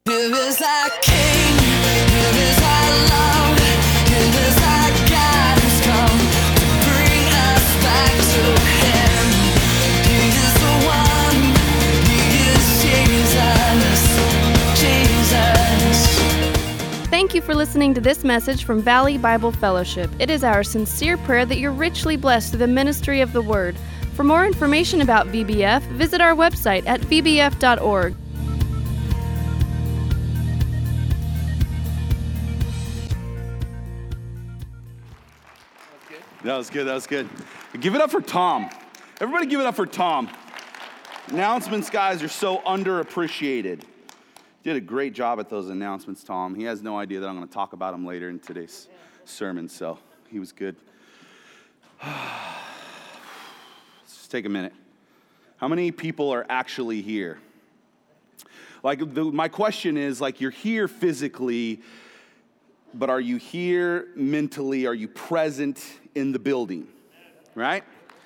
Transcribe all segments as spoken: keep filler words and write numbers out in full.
Here is our King, here is our love, here is our God who's come to bring us back to Him. He is the one, He is Jesus, Jesus. Thank you for listening to this message from Valley Bible Fellowship. It is our sincere prayer that you're richly blessed through the ministry of the Word. For more information about V B F, visit our website at v b f dot org. That was good, that was good. Give it up for Tom. Everybody give it up for Tom. Announcements, guys, are so underappreciated. Did a great job at those announcements, Tom. He has no idea that I'm going to talk about him later in today's sermon, so he was good. Let's just take a minute. How many people are actually here? Like, the, my question is, like, you're here physically, but are you here mentally? Are you present in the building, right?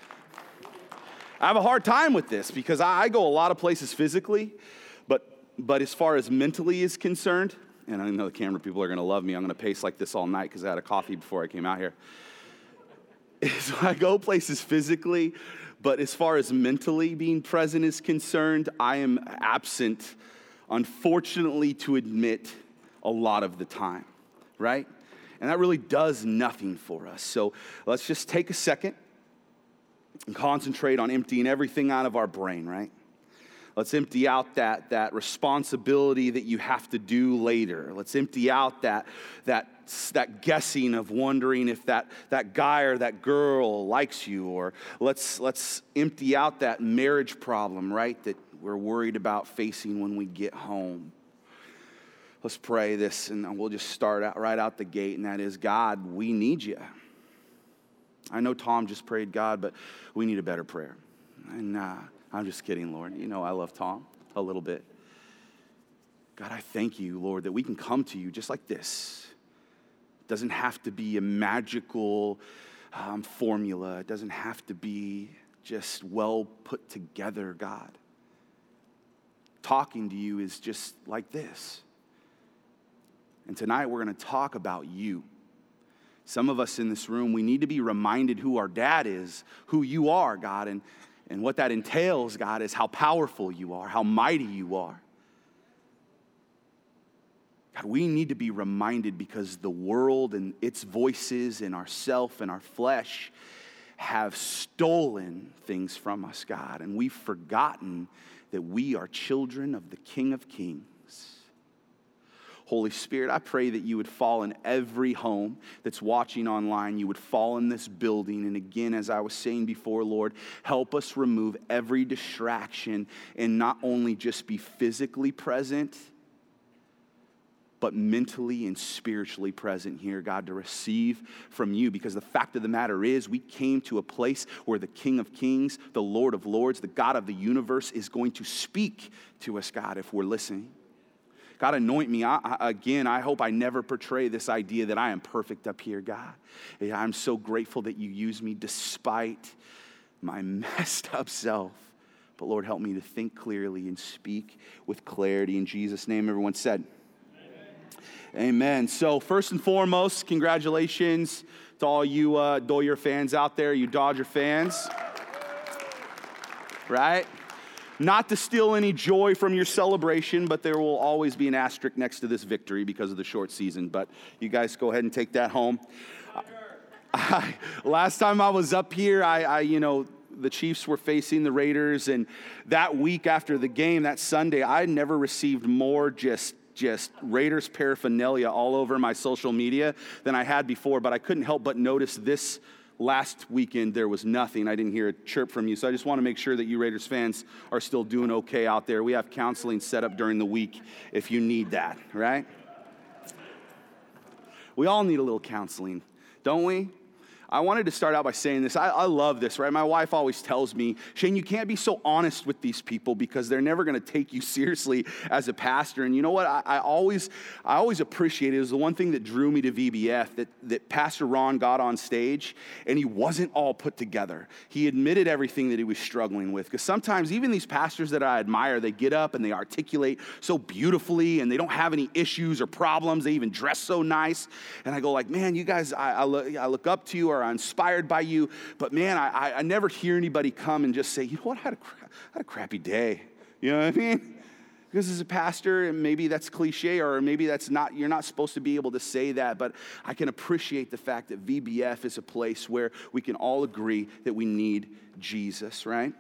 I have a hard time with this because I, I go a lot of places physically, but but as far as mentally is concerned, and I know the camera people are going to love me. I'm going to pace like this all night because I had a coffee before I came out here. So I go places physically, but as far as mentally being present is concerned, I am absent, unfortunately, to admit, a lot of the time, right? And that really does nothing for us. So let's just take a second and concentrate on emptying everything out of our brain, right? Let's empty out that, that responsibility that you have to do later. Let's empty out that, that, that guessing of wondering if that, that guy or that girl likes you. Or let's, let's empty out that marriage problem, right, that we're worried about facing when we get home. Let's pray this, and we'll just start out right out the gate, and that is, God, we need you. I know Tom just prayed God, but we need a better prayer. And uh, I'm just kidding, Lord. You know I love Tom a little bit. God, I thank you, Lord, that we can come to you just like this. It doesn't have to be a magical um, formula. It doesn't have to be just well put together, God. Talking to you is just like this. And tonight we're going to talk about you. Some of us in this room, we need to be reminded who our dad is, who you are, God, and, and what that entails, God, is how powerful you are, how mighty you are. God, we need to be reminded because the world and its voices and ourself and our flesh have stolen things from us, God, and we've forgotten that we are children of the King of Kings. Holy Spirit, I pray that you would fall in every home that's watching online. You would fall in this building. And again, as I was saying before, Lord, help us remove every distraction and not only just be physically present, but mentally and spiritually present here, God, to receive from you. Because the fact of the matter is, we came to a place where the King of Kings, the Lord of Lords, the God of the universe is going to speak to us, God, if we're listening. God, anoint me. I, I, again, I hope I never portray this idea that I am perfect up here, God. I'm so grateful that you use me despite my messed up self. But Lord, help me to think clearly and speak with clarity. In Jesus' name, everyone said, Amen. Amen. So first and foremost, congratulations to all you uh, Doyer fans out there, you Dodger fans. Right? Not to steal any joy from your celebration, but there will always be an asterisk next to this victory because of the short season. But you guys go ahead and take that home. I, last time I was up here, I, I, you know, the Chiefs were facing the Raiders, and that week after the game, that Sunday, I never received more just just Raiders paraphernalia all over my social media than I had before. But I couldn't help but notice this. Last weekend, there was nothing. I didn't hear a chirp from you. So I just want to make sure that you Raiders fans are still doing okay out there. We have counseling set up during the week if you need that, right? We all need a little counseling, don't we? I wanted to start out by saying this. I, I love this, right? My wife always tells me, Shane, you can't be so honest with these people because they're never going to take you seriously as a pastor. And you know what? I, I always I always appreciate it. It was the one thing that drew me to V B F, that, that Pastor Ron got on stage and he wasn't all put together. He admitted everything that he was struggling with. Because sometimes even these pastors that I admire, they get up and they articulate so beautifully and they don't have any issues or problems. They even dress so nice. And I go like, man, you guys, I, I, look, I look up to you or I'm inspired by you, but man, I, I never hear anybody come and just say, you know what, I had a, I had a crappy day. You know what I mean? Because as a pastor, and maybe that's cliche, or maybe that's not, you're not supposed to be able to say that, but I can appreciate the fact that V B F is a place where we can all agree that we need Jesus, right?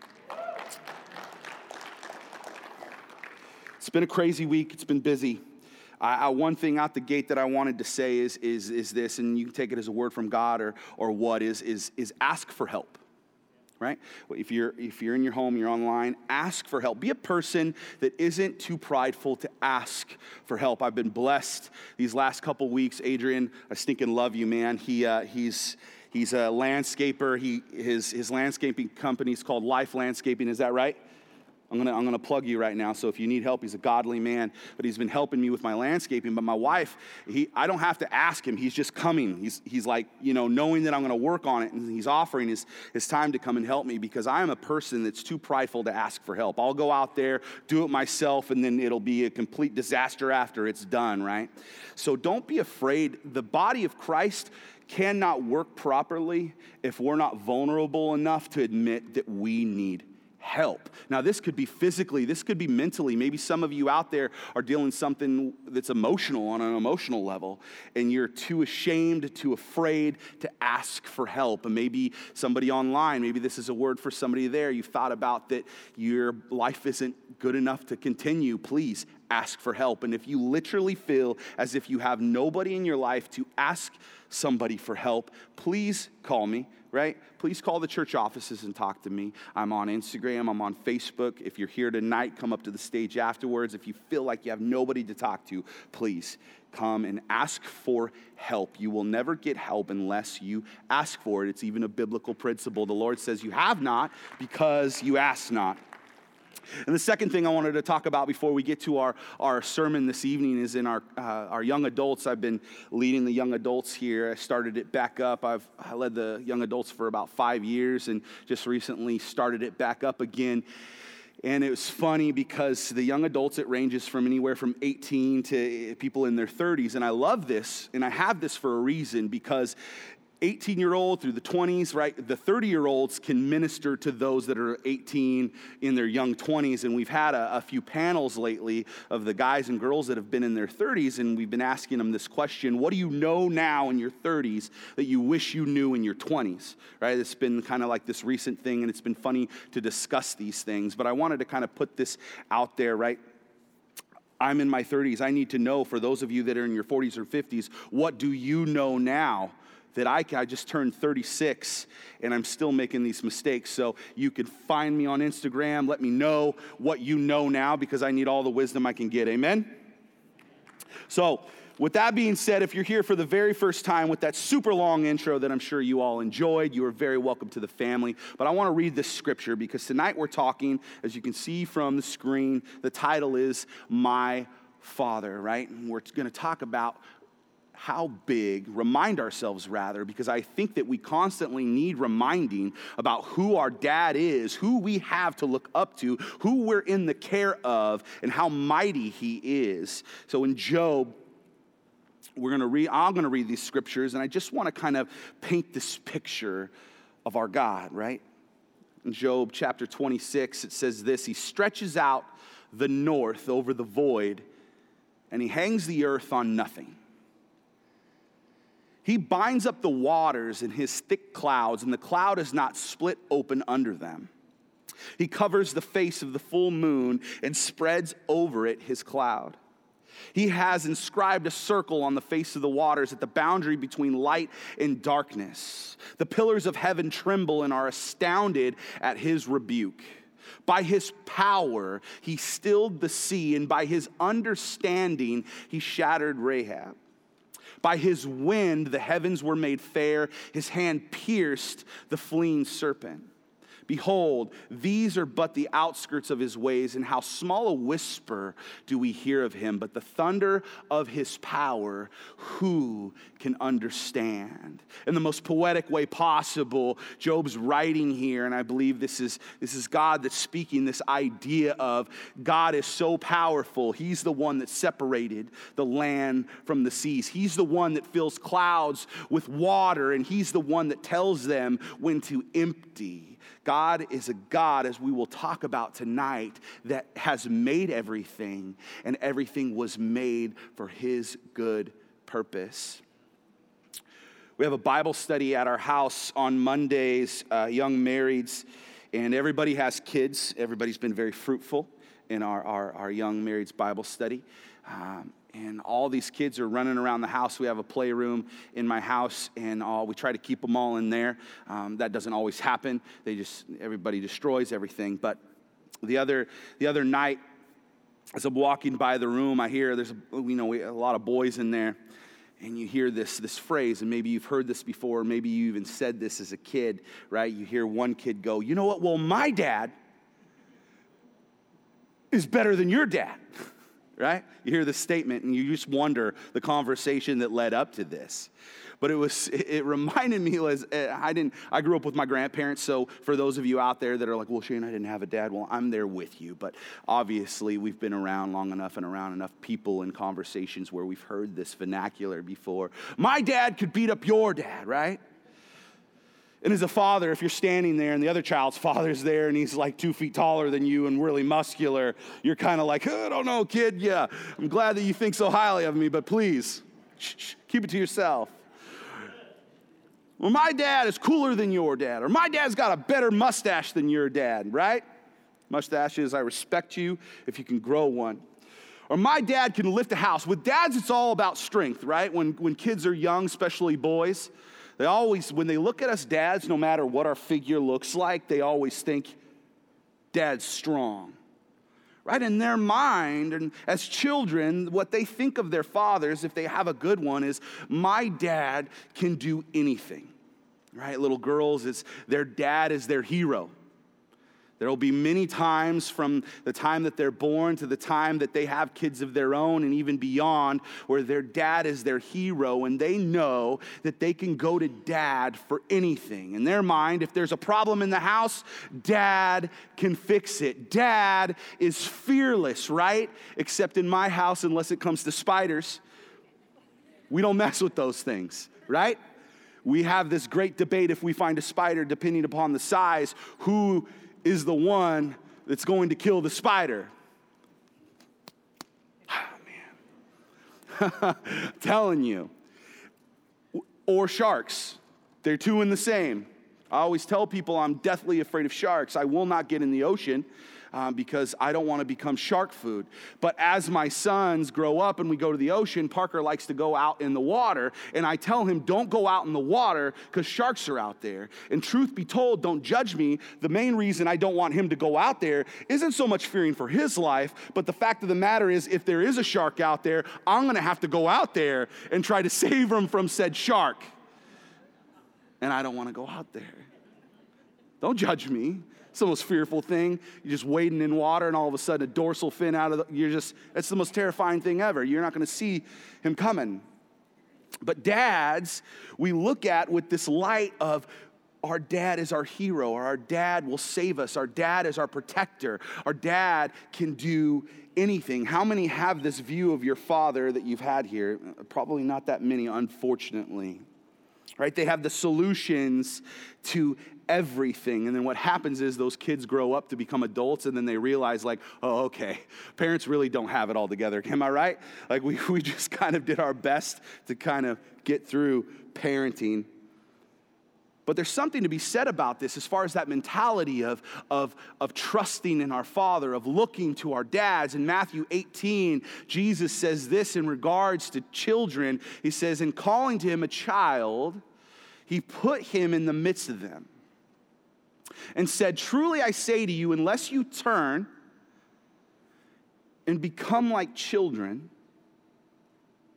It's been a crazy week. It's been busy. I, I, one thing out the gate that I wanted to say is, is, is this, and you can take it as a word from God or, or what, is, is, is ask for help, right? If you're, if you're in your home, you're online, ask for help. Be a person that isn't too prideful to ask for help. I've been blessed these last couple weeks. Adrian, I stinking love you, man. He, uh, he's, he's a landscaper. He, his, his landscaping company is called Life Landscaping. Is that right? I'm gonna, I'm gonna plug you right now, so if you need help, he's a godly man, but he's been helping me with my landscaping. But my wife, he, I don't have to ask him. He's just coming. He's, he's like, you know, knowing that I'm gonna work on it, and he's offering his, his time to come and help me because I am a person that's too prideful to ask for help. I'll go out there, do it myself, and then it'll be a complete disaster after it's done, right? So don't be afraid. The body of Christ cannot work properly if we're not vulnerable enough to admit that we need help. Now, this could be physically, this could be mentally. Maybe some of you out there are dealing something that's emotional on an emotional level, and you're too ashamed, too afraid to ask for help. And maybe somebody online, maybe this is a word for somebody there. You've thought about that your life isn't good enough to continue. Please ask for help. And if you literally feel as if you have nobody in your life to ask somebody for help, please call me. Right? Please call the church offices and talk to me. I'm on Instagram. I'm on Facebook. If you're here tonight, come up to the stage afterwards. If you feel like you have nobody to talk to, please come and ask for help. You will never get help unless you ask for it. It's even a biblical principle. The Lord says you have not because you ask not. And the second thing I wanted to talk about before we get to our, our sermon this evening is in our uh, our young adults. I've been leading the young adults here. I started it back up. I've I led the young adults for about five years and just recently started it back up again. And it was funny because the young adults, it ranges from anywhere from eighteen to people in their thirties. And I love this, and I have this for a reason, because eighteen-year-old through the twenties, right? The thirty-year-olds can minister to those that are eighteen in their young twenties. And we've had a, a few panels lately of the guys and girls that have been in their thirties, and we've been asking them this question: what do you know now in your thirties that you wish you knew in your twenties, right? It's been kind of like this recent thing, and it's been funny to discuss these things. But I wanted to kind of put this out there, right? I'm in my thirties. I need to know, for those of you that are in your forties or fifties, what do you know now? That I, I just turned thirty-six and I'm still making these mistakes. So you can find me on Instagram. Let me know what you know now, because I need all the wisdom I can get. Amen? So with that being said, if you're here for the very first time with that super long intro that I'm sure you all enjoyed, you are very welcome to the family. But I want to read this scripture because tonight we're talking, as you can see from the screen, the title is My Father, right? And we're going to talk about how big, remind ourselves rather, because I think that we constantly need reminding about who our dad is, who we have to look up to, who we're in the care of, and how mighty he is. So in Job, we're going to read, I'm going to read these scriptures, and I just want to kind of paint this picture of our God, right? In Job chapter twenty-six, it says this: he stretches out the north over the void, and he hangs the earth on nothing. He binds up the waters in his thick clouds, and the cloud is not split open under them. He covers the face of the full moon and spreads over it his cloud. He has inscribed a circle on the face of the waters at the boundary between light and darkness. The pillars of heaven tremble and are astounded at his rebuke. By his power, he stilled the sea, and by his understanding, he shattered Rahab. By his wind, the heavens were made fair. His hand pierced the fleeing serpent. Behold, these are but the outskirts of his ways, and how small a whisper do we hear of him. But the thunder of his power, who can understand? In the most poetic way possible, Job's writing here, and I believe this is, this is God that's speaking this idea of God is so powerful. He's the one that separated the land from the seas. He's the one that fills clouds with water, and he's the one that tells them when to empty. God is a God, as we will talk about tonight, that has made everything, and everything was made for his good purpose. We have a Bible study at our house on Mondays, uh, young marrieds, and everybody has kids. Everybody's been very fruitful in our, our, our young marrieds Bible study. Um, And all these kids are running around the house. We have a playroom in my house, and all, we try to keep them all in there. Um, that doesn't always happen. They just, everybody destroys everything. But the other, the other night, as I'm walking by the room, I hear there's, you know, a lot of boys in there, and you hear this, this phrase, and maybe you've heard this before, maybe you even said this as a kid, right? You hear one kid go, you know what? Well, my dad is better than your dad. Right? You hear this statement and you just wonder the conversation that led up to this. But it was, it reminded me, was I didn't, I grew up with my grandparents, so for those of you out there that are like, well, Shane, I didn't have a dad, well, I'm there with you. But obviously, we've been around long enough and around enough people in conversations where we've heard this vernacular before. My dad could beat up your dad, right? And as a father, if you're standing there and the other child's father's there and he's like two feet taller than you and really muscular, you're kind of like, oh, I don't know, kid. Yeah, I'm glad that you think so highly of me, but please, shh, shh, keep it to yourself. Well, my dad is cooler than your dad, or my dad's got a better mustache than your dad, right? Mustaches, I respect you if you can grow one. Or my dad can lift a house. With dads, it's all about strength, right? When, when kids are young, especially boys, they always, when they look at us dads, no matter what our figure looks like, they always think, dad's strong. Right? In their mind, and as children, what they think of their fathers, if they have a good one, is my dad can do anything. Right? Little girls, it's their dad is their hero. There will be many times from the time that they're born to the time that they have kids of their own and even beyond where their dad is their hero and they know that they can go to dad for anything. In their mind, if there's a problem in the house, dad can fix it. Dad is fearless, right? Except in my house, unless it comes to spiders, we don't mess with those things, right? We have this great debate if we find a spider, depending upon the size, who is the one that's going to kill the spider. Oh, man. I'm telling you. Or sharks. They're two in the same. I always tell people I'm deathly afraid of sharks. I will not get in the ocean um, because I don't want to become shark food. But as my sons grow up and we go to the ocean, Parker likes to go out in the water. And I tell him, don't go out in the water because sharks are out there. And truth be told, don't judge me. The main reason I don't want him to go out there isn't so much fearing for his life, but the fact of the matter is if there is a shark out there, I'm going to have to go out there and try to save him from said shark. And I don't want to go out there. Don't judge me. It's the most fearful thing. You're just wading in water and all of a sudden a dorsal fin out of the, you're just, it's the most terrifying thing ever. You're not going to see him coming. But dads, we look at with this light of our dad is our hero, or our dad will save us. Our dad is our protector. Our dad can do anything. How many have this view of your father that you've had here? Probably not that many, unfortunately. Right? They have the solutions to everything. And then what happens is those kids grow up to become adults and then they realize like, oh, okay, parents really don't have it all together. Am I right? Like we, we just kind of did our best to kind of get through parenting. But there's something to be said about this as far as that mentality of, of, of trusting in our Father, of looking to our dads. In Matthew eighteen, Jesus says this in regards to children. He says, in calling to him a child, he put him in the midst of them and said, truly I say to you, unless you turn and become like children,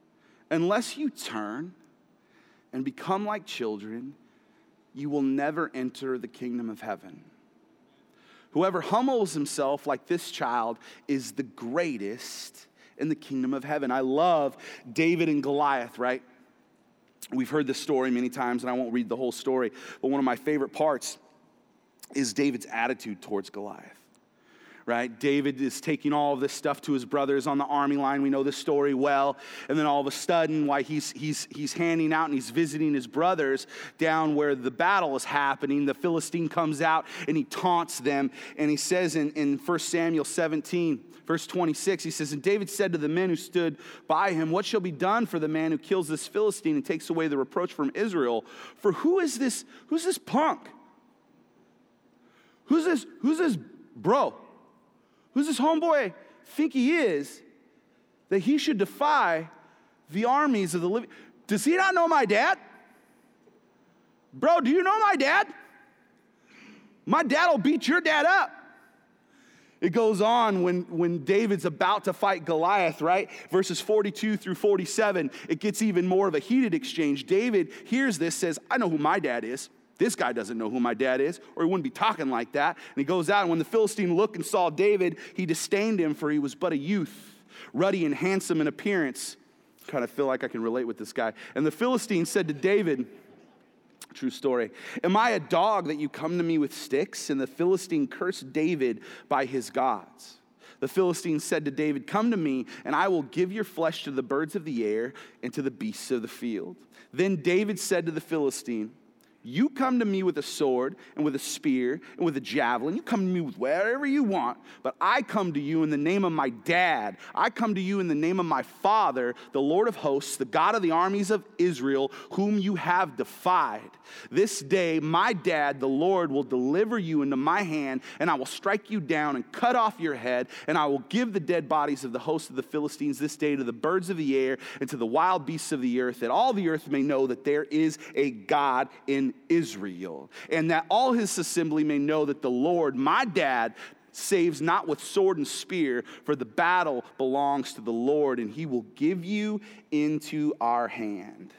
unless you turn and become like children, you will never enter the kingdom of heaven. Whoever humbles himself like this child is the greatest in the kingdom of heaven. I love David and Goliath, right? We've heard this story many times, and I won't read the whole story, but one of my favorite parts is David's attitude towards Goliath. Right? David is taking all of this stuff to his brothers on the army line. We know this story well. And then all of a sudden, while he's he's he's handing out and he's visiting his brothers down where the battle is happening, the Philistine comes out and he taunts them. And he says in, in First Samuel seventeen, verse twenty-six, he says, "And David said to the men who stood by him, 'What shall be done for the man who kills this Philistine and takes away the reproach from Israel? For who is this, who's this punk? Who's this, who's this bro? Who's this homeboy think he is that he should defy the armies of the living?' Does he not know my dad? Bro, do you know my dad? My dad will beat your dad up." It goes on when, when David's about to fight Goliath, right? Verses forty-two through forty-seven, it gets even more of a heated exchange. David hears this, says, "I know who my dad is. This guy doesn't know who my dad is, or he wouldn't be talking like that." And he goes out, and when the Philistine looked and saw David, he disdained him, for he was but a youth, ruddy and handsome in appearance. Kind of feel like I can relate with this guy. And the Philistine said to David, true story, "Am I a dog that you come to me with sticks?" And the Philistine cursed David by his gods. The Philistine said to David, "Come to me, and I will give your flesh to the birds of the air and to the beasts of the field." Then David said to the Philistine, "You come to me with a sword and with a spear and with a javelin. You come to me with whatever you want, but I come to you in the name of my dad. I come to you in the name of my father, the Lord of hosts, the God of the armies of Israel, whom you have defied. This day my dad, the Lord, will deliver you into my hand, and I will strike you down and cut off your head, and I will give the dead bodies of the host of the Philistines this day to the birds of the air and to the wild beasts of the earth, that all the earth may know that there is a God in Israel, and that all his assembly may know that the Lord, my dad, saves not with sword and spear, for the battle belongs to the Lord, and he will give you into our hand."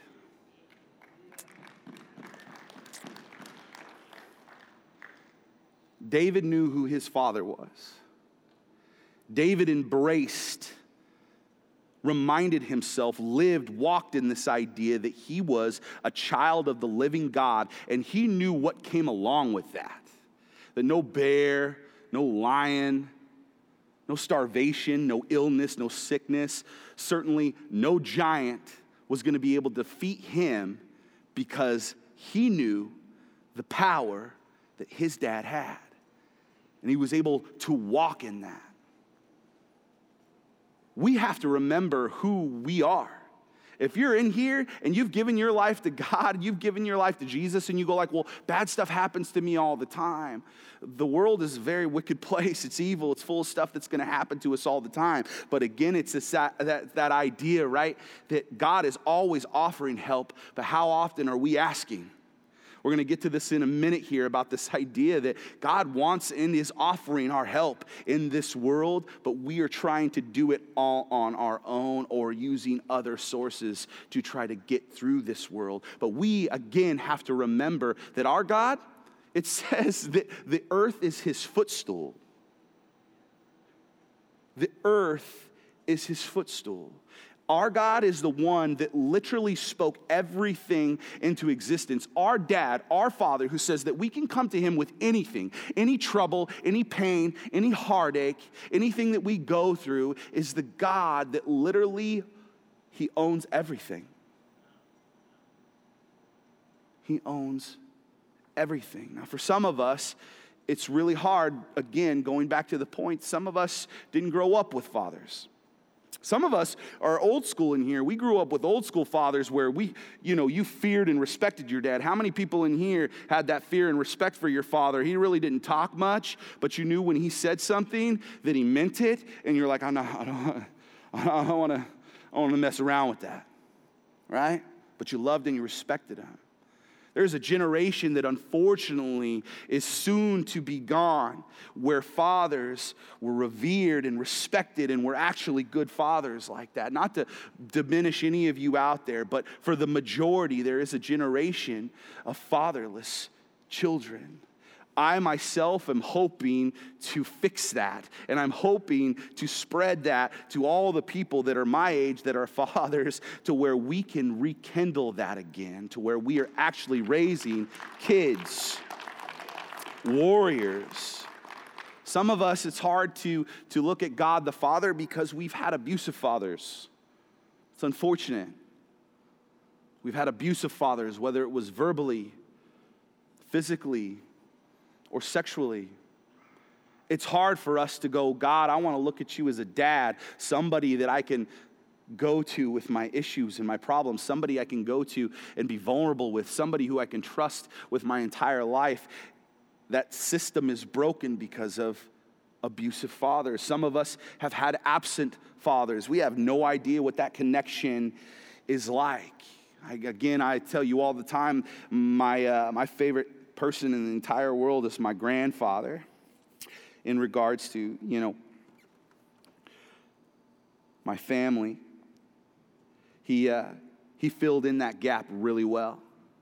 David knew who his father was. David embraced, reminded himself, lived, walked in this idea that he was a child of the living God, and he knew what came along with that. That no bear, no lion, no starvation, no illness, no sickness, certainly no giant was going to be able to defeat him, because he knew the power that his dad had. And he was able to walk in that. We have to remember who we are. If you're in here and you've given your life to God, you've given your life to Jesus, and you go like, "Well, bad stuff happens to me all the time." The world is a very wicked place. It's evil. It's full of stuff that's going to happen to us all the time. But again, it's this, that, that, that idea, right, that God is always offering help, but how often are we asking? We're going to get to this in a minute here about this idea that God wants and is offering our help in this world, but we are trying to do it all on our own or using other sources to try to get through this world. But we, again, have to remember that our God, it says that the earth is his footstool. The earth is his footstool. Our God is the one that literally spoke everything into existence. Our dad, our father, who says that we can come to him with anything, any trouble, any pain, any heartache, anything that we go through, is the God that literally, he owns everything. He owns everything. Now, for some of us, it's really hard, again, going back to the point, some of us didn't grow up with fathers. Some of us are old school in here. We grew up with old school fathers where we, you know, you feared and respected your dad. How many people in here had that fear and respect for your father? He really didn't talk much, but you knew when he said something that he meant it, and you're like, I'm not, I don't, I don't want to, I want to mess around with that, right? But you loved and you respected him. There's a generation that unfortunately is soon to be gone, where fathers were revered and respected and were actually good fathers like that. Not to diminish any of you out there, but for the majority, there is a generation of fatherless children. I myself am hoping to fix that, and I'm hoping to spread that to all the people that are my age that are fathers, to where we can rekindle that again, to where we are actually raising kids, warriors. Some of us, it's hard to, to look at God the Father because we've had abusive fathers. It's unfortunate. We've had abusive fathers, whether it was verbally, physically, or sexually. It's hard for us to go, God, I want to look at you as a dad, somebody that I can go to with my issues and my problems, somebody I can go to and be vulnerable with, somebody who I can trust with my entire life. That system is broken because of abusive fathers. Some of us have had absent fathers. We have no idea what that connection is like. I, again, I tell you all the time, my uh, my favorite person in the entire world is my grandfather, in regards to, you know, my family. He uh, he filled in that gap really well.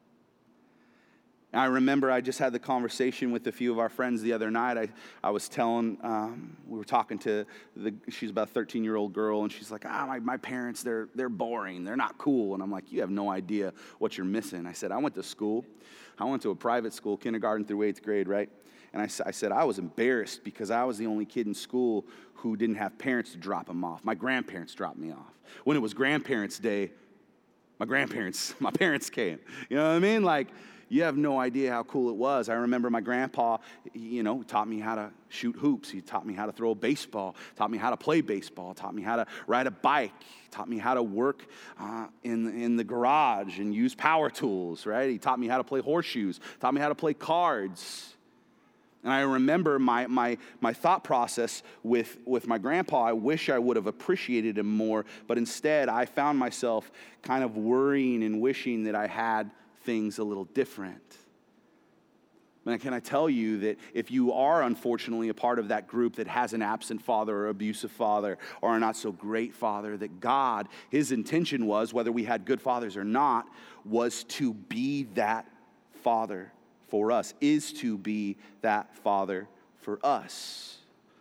I remember I just had the conversation with a few of our friends the other night. I, I was telling, um, we were talking to, the, she's about a thirteen-year-old girl, and she's like, ah, my, my parents, they're they're boring. They're not cool. And I'm like, you have no idea what you're missing. I said, I went to school. I went to a private school, kindergarten through eighth grade, right? And I, I said, I was embarrassed because I was the only kid in school who didn't have parents to drop them off. My grandparents dropped me off. When it was grandparents' day, my grandparents, my parents came. You know what I mean? Like, you have no idea how cool it was. I remember my grandpa, you know, taught me how to shoot hoops. He taught me how to throw a baseball, taught me how to play baseball, taught me how to ride a bike, taught me how to work uh, in, in the garage and use power tools, right? He taught me how to play horseshoes, taught me how to play cards. And I remember my my my thought process with, with my grandpa. I wish I would have appreciated him more, but instead I found myself kind of worrying and wishing that I had things a little different. And can I tell you that if you are unfortunately a part of that group that has an absent father or abusive father or a not so great father, that God, his intention was, whether we had good fathers or not, was to be that father for us, is to be that father for us.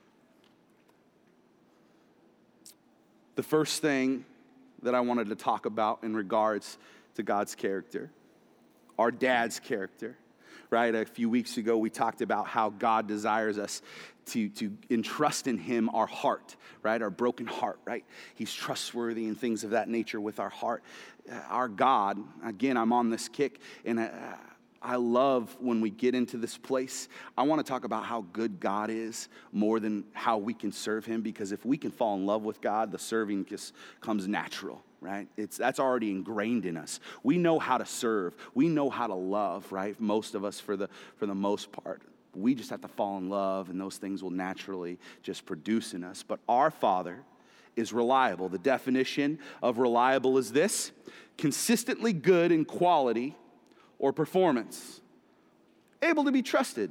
The first thing that I wanted to talk about in regards to God's character, our dad's character, right? A few weeks ago, we talked about how God desires us to, to entrust in him our heart, right? Our broken heart, right? He's trustworthy and things of that nature with our heart. Our God, again, I'm on this kick, and I, I love when we get into this place. I want to talk about how good God is more than how we can serve him, because if we can fall in love with God, the serving just comes natural. Right? It's that's already ingrained in us. We know how to serve. We know how to love, right? Most of us for the for the most part. We just have to fall in love, and those things will naturally just produce in us. But our Father is reliable. The definition of reliable is this: consistently good in quality or performance. Able to be trusted.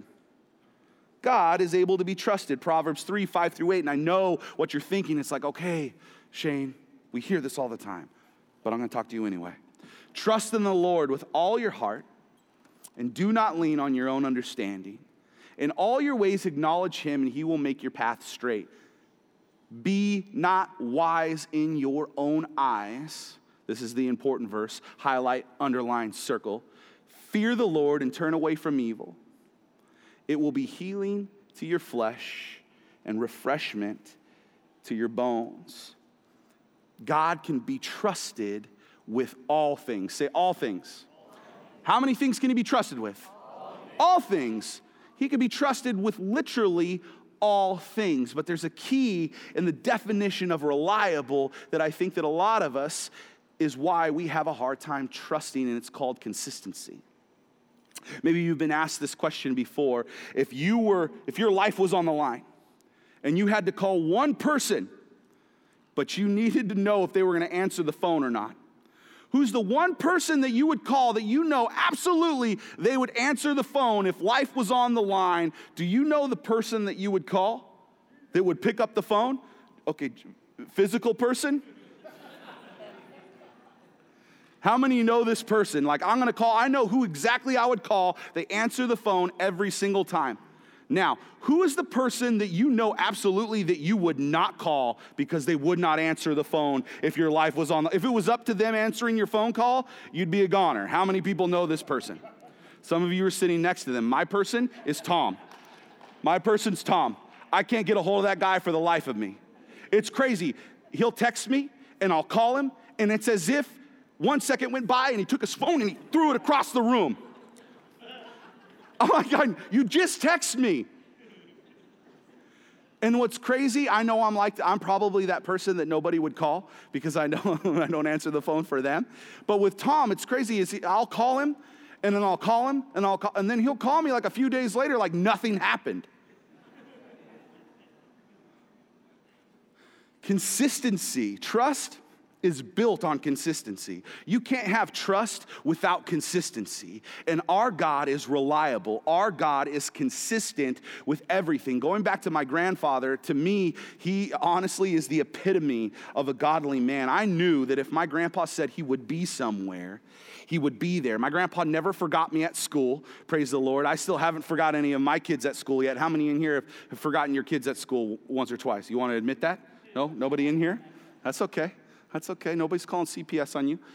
God is able to be trusted. Proverbs three, five through eight. And I know what you're thinking. It's like, okay, Shane, we hear this all the time, but I'm going to talk to you anyway. Trust in the Lord with all your heart, and do not lean on your own understanding. In all your ways acknowledge him, and he will make your path straight. Be not wise in your own eyes. This is the important verse. Highlight, underline, circle. Fear the Lord and turn away from evil. It will be healing to your flesh and refreshment to your bones. God can be trusted with all things. Say all things. How many things can he be trusted with? All things. All things. He can be trusted with literally all things. But there's a key in the definition of reliable that I think that a lot of us is why we have a hard time trusting, and it's called consistency. Maybe you've been asked this question before. If you were, if your life was on the line and you had to call one person, but you needed to know if they were going to answer the phone or not, Who's the one person that you would call that you know absolutely they would answer the phone if life was on the line? Do you know the person that you would call that would pick up the phone? Okay, physical person? How many know this person? Like, I'm going to call, I know who exactly I would call. They answer the phone every single time. Now, who is the person that you know absolutely that you would not call because they would not answer the phone if your life was on the, if it was up to them answering your phone call, you'd be a goner. How many people know this person? Some of you are sitting next to them. My person is Tom. My person's Tom. I can't get a hold of that guy for the life of me. It's crazy. He'll text me and I'll call him, and it's as if one second went by and he took his phone and he threw it across the room. Oh my God, you just text me. And what's crazy, I know I'm like, I'm probably that person that nobody would call because I know I don't answer the phone for them. But with Tom, it's crazy. Is he, I'll call him, and then I'll call him, and I'll call, and then he'll call me like a few days later, like nothing happened. Consistency, trust is built on consistency. You can't have trust without consistency. And our God is reliable. Our God is consistent with everything. Going back to my grandfather, to me, he honestly is the epitome of a godly man. I knew that if my grandpa said he would be somewhere, he would be there. My grandpa never forgot me at school. Praise the Lord. I still haven't forgot any of my kids at school yet. How many in here have, have forgotten your kids at school once or twice? You want to admit that? No? Nobody in here? That's okay. That's okay. Nobody's calling C P S on you.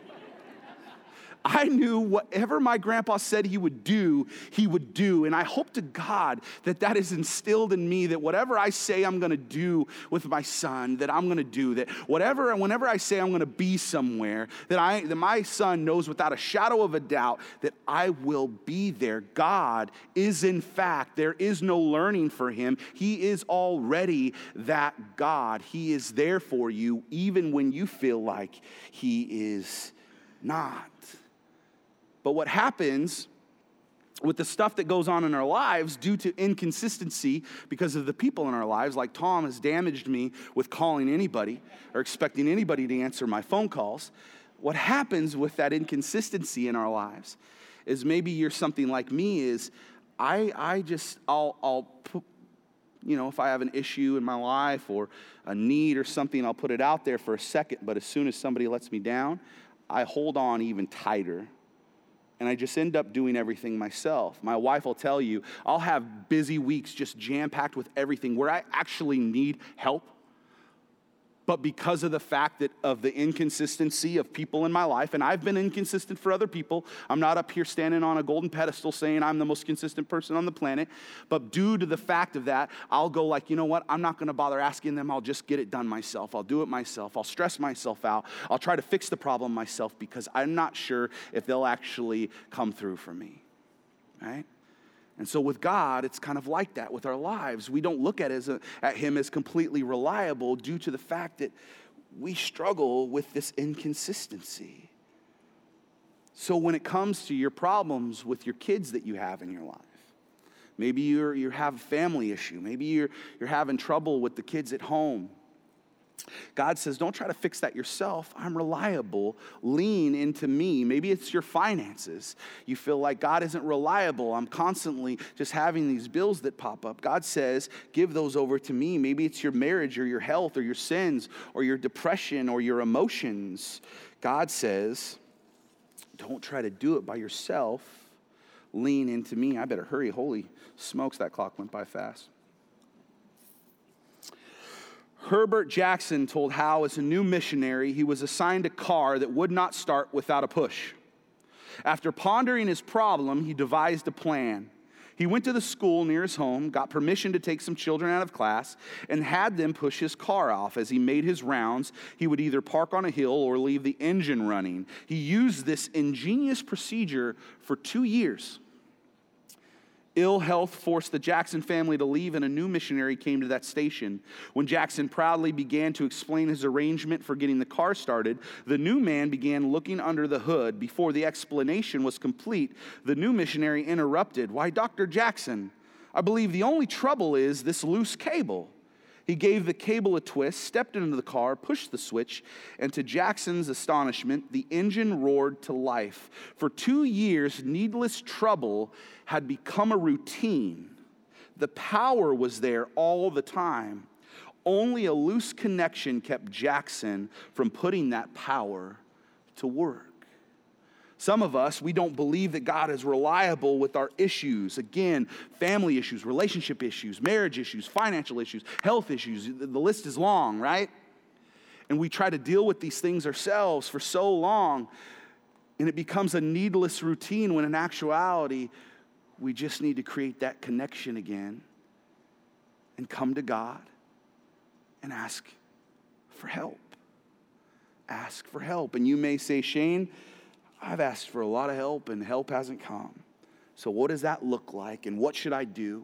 I knew whatever my grandpa said he would do, he would do. And I hope to God that that is instilled in me, that whatever I say I'm going to do with my son, that I'm going to do. That whatever, whenever I say I'm going to be somewhere, that, I, that my son knows without a shadow of a doubt that I will be there. God is in fact, there is no learning for him. He is already that God. He is there for you even when you feel like he is not. But what happens with the stuff that goes on in our lives due to inconsistency because of the people in our lives, like Tom has damaged me with calling anybody or expecting anybody to answer my phone calls. What happens with that inconsistency in our lives is maybe you're something like me is I I just, I'll, I'll put, you know, if I have an issue in my life or a need or something, I'll put it out there for a second. But as soon as somebody lets me down, I hold on even tighter. And I just end up doing everything myself. My wife will tell you, I'll have busy weeks just jam-packed with everything where I actually need help. But because of the fact that of the inconsistency of people in my life, and I've been inconsistent for other people, I'm not up here standing on a golden pedestal saying I'm the most consistent person on the planet. But due to the fact of that, I'll go like, you know what? I'm not going to bother asking them. I'll just get it done myself. I'll do it myself. I'll stress myself out. I'll try to fix the problem myself because I'm not sure if they'll actually come through for me, right? And so with God, it's kind of like that with our lives. We don't look at, as a, at him as completely reliable due to the fact that we struggle with this inconsistency. So when it comes to your problems with your kids that you have in your life, maybe you're, you have a family issue. Maybe you're, you're having trouble with the kids at home. God says, don't try to fix that yourself. I'm reliable. Lean into me. Maybe it's your finances. You feel like God isn't reliable. I'm constantly just having these bills that pop up. God says, give those over to me. Maybe it's your marriage or your health or your sins or your depression or your emotions. God says, don't try to do it by yourself. Lean into me. I better hurry. Holy smokes, that clock went by fast. Herbert Jackson told how, as a new missionary, he was assigned a car that would not start without a push. After pondering his problem, he devised a plan. He went to the school near his home, got permission to take some children out of class, and had them push his car off. As he made his rounds, he would either park on a hill or leave the engine running. He used this ingenious procedure for two years. Ill health forced the Jackson family to leave, and a new missionary came to that station. When Jackson proudly began to explain his arrangement for getting the car started, the new man began looking under the hood. Before the explanation was complete, the new missionary interrupted. Why, Doctor Jackson, I believe the only trouble is this loose cable. He gave the cable a twist, stepped into the car, pushed the switch, and to Jackson's astonishment, the engine roared to life. For two years, needless trouble had become a routine. The power was there all the time. Only a loose connection kept Jackson from putting that power to work. Some of us, we don't believe that God is reliable with our issues. Again, family issues, relationship issues, marriage issues, financial issues, health issues. The list is long, right? And we try to deal with these things ourselves for so long, and it becomes a needless routine when in actuality, we just need to create that connection again and come to God and ask for help. Ask for help. And you may say, Shane, I've asked for a lot of help and help hasn't come. So what does that look like and what should I do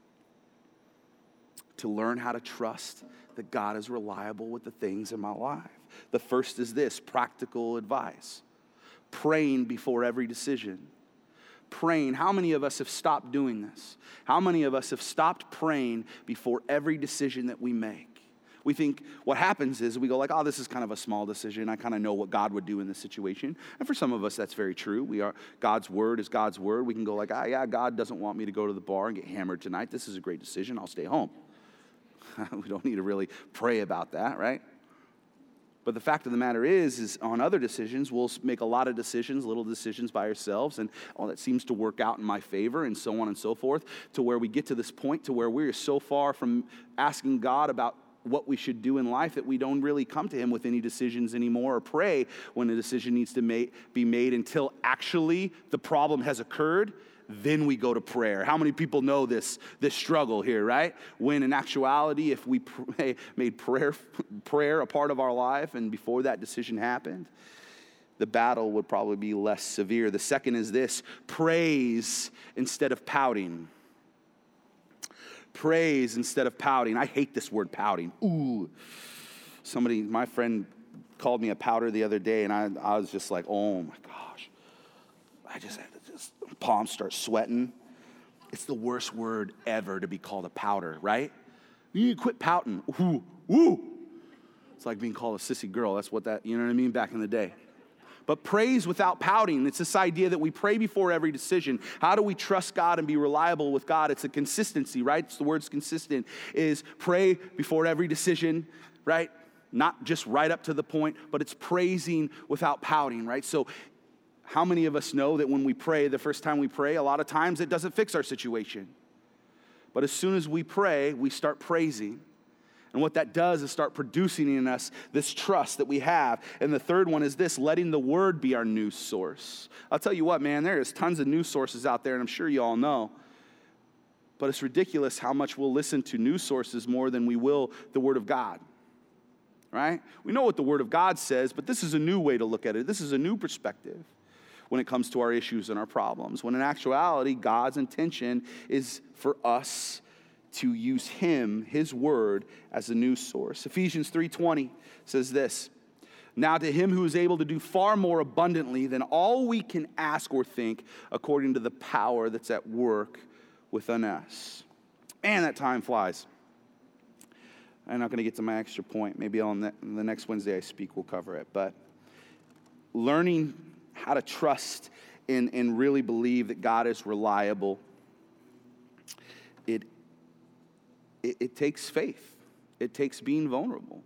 to learn how to trust that God is reliable with the things in my life? The first is this, practical advice. Praying before every decision. Praying. How many of us have stopped doing this? How many of us have stopped praying before every decision that we make? We think what happens is we go like, oh, this is kind of a small decision. I kind of know what God would do in this situation. And for some of us, that's very true. We are God's word is God's word. We can go like, ah, yeah, God doesn't want me to go to the bar and get hammered tonight. This is a great decision. I'll stay home. We don't need to really pray about that, right? But the fact of the matter is, is on other decisions, we'll make a lot of decisions, little decisions by ourselves, and oh, that seems to work out in my favor, and so on and so forth, to where we get to this point to where we're so far from asking God about what we should do in life that we don't really come to him with any decisions anymore or pray when a decision needs to make, be made until actually the problem has occurred. Then we go to prayer. How many people know this, this struggle here, right? When in actuality, if we pray, made prayer, prayer a part of our life and before that decision happened, the battle would probably be less severe. The second is this, praise instead of pouting. Praise instead of pouting. I hate this word pouting. Ooh. Somebody, my friend called me a pouter the other day, and I, I was just like, oh my gosh. I just had to just, palms start sweating. It's the worst word ever to be called a pouter, right? You need to quit pouting. Ooh, ooh. It's like being called a sissy girl. That's what that, you know what I mean, back in the day. But praise without pouting. It's this idea that we pray before every decision. How do we trust God and be reliable with God? It's a consistency, right? It's the word's consistent, is pray before every decision, right? Not just right up to the point, but it's praising without pouting, right? So how many of us know that when we pray, the first time we pray, a lot of times it doesn't fix our situation. But as soon as we pray, we start praising. And what that does is start producing in us this trust that we have. And the third one is this, letting the word be our news source. I'll tell you what, man, there is tons of news sources out there, and I'm sure you all know. But it's ridiculous how much we'll listen to news sources more than we will the word of God. Right? We know what the word of God says, but this is a new way to look at it. This is a new perspective when it comes to our issues and our problems. When in actuality, God's intention is for us to use him, his word, as a news source. Ephesians three twenty says this, now to him who is able to do far more abundantly than all we can ask or think, according to the power that's at work within us. Man, that time flies. I'm not going to get to my extra point. Maybe on the, the next Wednesday I speak, we'll cover it. But learning how to trust and, and really believe that God is reliable, it It, it takes faith. It takes being vulnerable.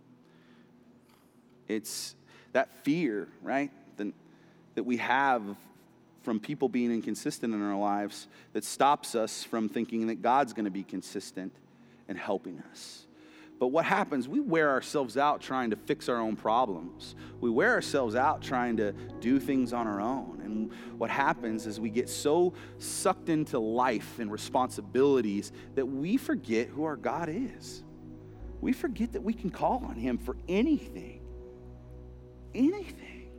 It's that fear, right, that, that we have from people being inconsistent in our lives that stops us from thinking that God's going to be consistent and helping us. But what happens, we wear ourselves out trying to fix our own problems. We wear ourselves out trying to do things on our own. And what happens is we get so sucked into life and responsibilities that we forget who our God is. We forget that we can call on him for anything. Anything.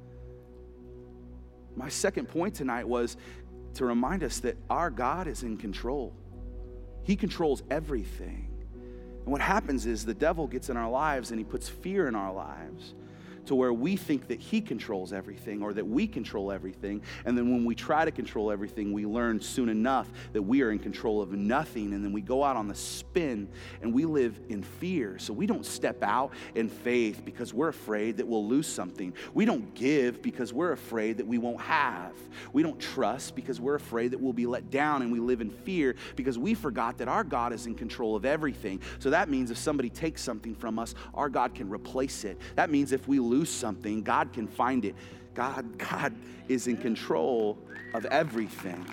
My second point tonight was to remind us that our God is in control. He controls everything. And what happens is the devil gets in our lives and he puts fear in our lives to where we think that he controls everything or that we control everything. And then when we try to control everything, we learn soon enough that we are in control of nothing. And then we go out on the spin and we live in fear. So we don't step out in faith because we're afraid that we'll lose something. We don't give because we're afraid that we won't have. We don't trust because we're afraid that we'll be let down, and we live in fear because we forgot that our God is in control of everything. So that means if somebody takes something from us, our God can replace it. That means if we lose something, God can find it. God, God is in control of everything.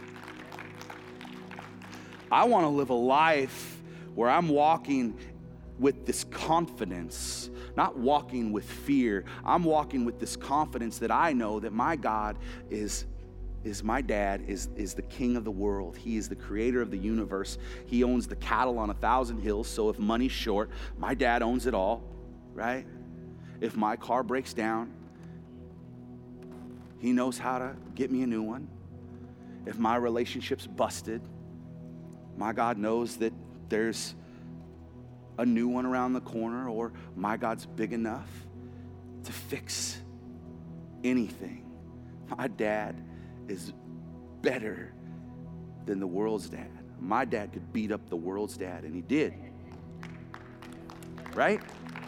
I want to live a life where I'm walking with this confidence, not walking with fear. I'm walking with this confidence that I know that my God is is my dad, is, is the king of the world. He is the creator of the universe. He owns the cattle on a thousand hills, so if money's short, my dad owns it all, right? If my car breaks down, he knows how to get me a new one. If my relationship's busted, my God knows that there's a new one around the corner, or my God's big enough to fix anything. My dad is better than the world's dad. My dad could beat up the world's dad, and he did. Right?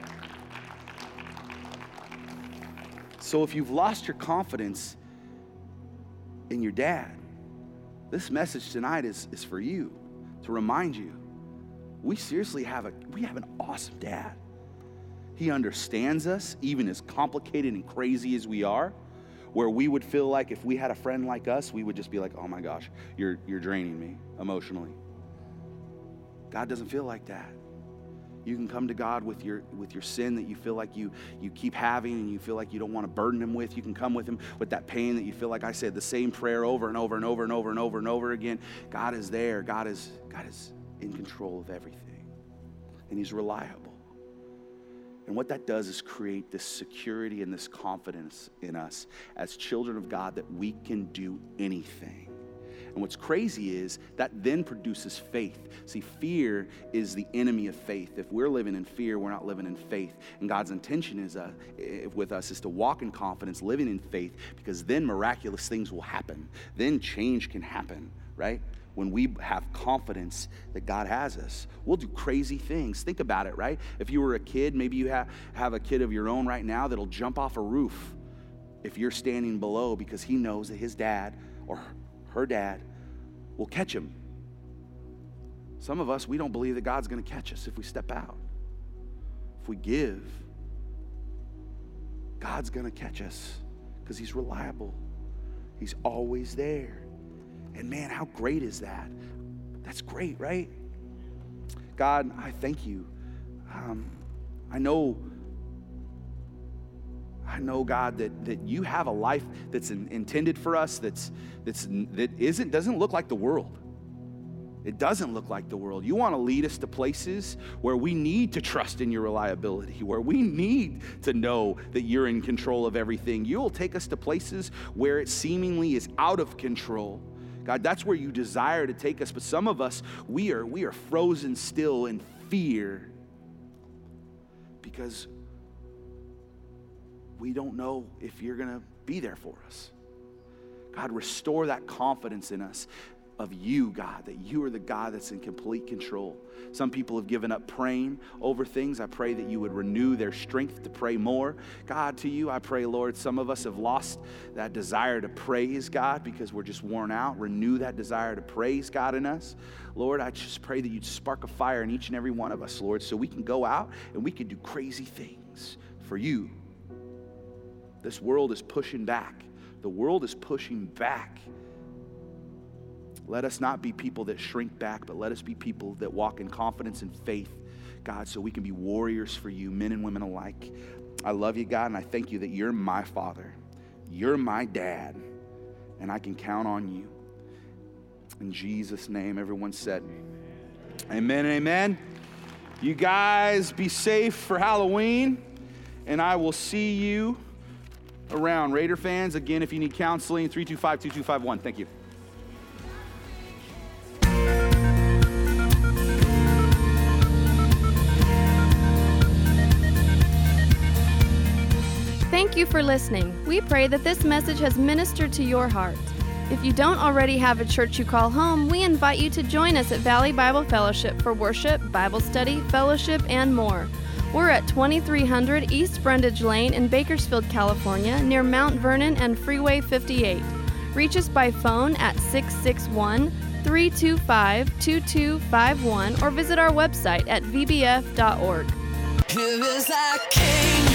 So if you've lost your confidence in your dad, this message tonight is, is for you, to remind you, we seriously have a we have an awesome dad. He understands us, even as complicated and crazy as we are, where we would feel like if we had a friend like us, we would just be like, oh my gosh, you're you're draining me emotionally. God doesn't feel like that. You can come to God with your with your sin that you feel like you you keep having and you feel like you don't want to burden him with. You can come with him with that pain that you feel like I said the same prayer over and over and over and over and over and over again. God is there. God is God is in control of everything. And he's reliable. And what that does is create this security and this confidence in us as children of God that we can do anything. And what's crazy is that then produces faith. See, fear is the enemy of faith. If we're living in fear, we're not living in faith. And God's intention is uh, with us is to walk in confidence, living in faith, because then miraculous things will happen. Then change can happen, right? When we have confidence that God has us, we'll do crazy things. Think about it, right? If you were a kid, maybe you have, have a kid of your own right now that'll jump off a roof if you're standing below because he knows that his dad or her dad will catch him. Some of us, we don't believe that God's going to catch us if we step out. If we give, God's going to catch us because he's reliable. He's always there. And man, how great is that? That's great, right? God, I thank you. Um, I know, I know, God, that, that you have a life that's in, intended for us that's that's that isn't doesn't look like the world. It doesn't look like the world. You want to lead us to places where we need to trust in your reliability, where we need to know that you're in control of everything. You'll take us to places where it seemingly is out of control. God, that's where you desire to take us. But some of us, we are we are frozen still in fear because we don't know if you're going to be there for us. God, restore that confidence in us of you, God, that you are the God that's in complete control. Some people have given up praying over things. I pray that you would renew their strength to pray more. God, to you, I pray, Lord, some of us have lost that desire to praise God because we're just worn out. Renew that desire to praise God in us. Lord, I just pray that you'd spark a fire in each and every one of us, Lord, so we can go out and we can do crazy things for you. This world is pushing back. The world is pushing back. Let us not be people that shrink back, but let us be people that walk in confidence and faith, God, so we can be warriors for you, men and women alike. I love you, God, and I thank you that you're my Father. You're my dad, and I can count on you. In Jesus' name, everyone said, amen and amen. You guys be safe for Halloween, and I will see you around. Raider fans, again, if you need counseling, three two five, two two five one. Thank you. Thank you for listening. We pray that this message has ministered to your heart. If you don't already have a church you call home, we invite you to join us at Valley Bible Fellowship for worship, Bible study, fellowship, and more. We're at twenty-three hundred East Brundage Lane in Bakersfield, California, near Mount Vernon and Freeway fifty-eight. Reach us by phone at six six one, three two five, two two five one or visit our website at v b f dot org. Here is our King.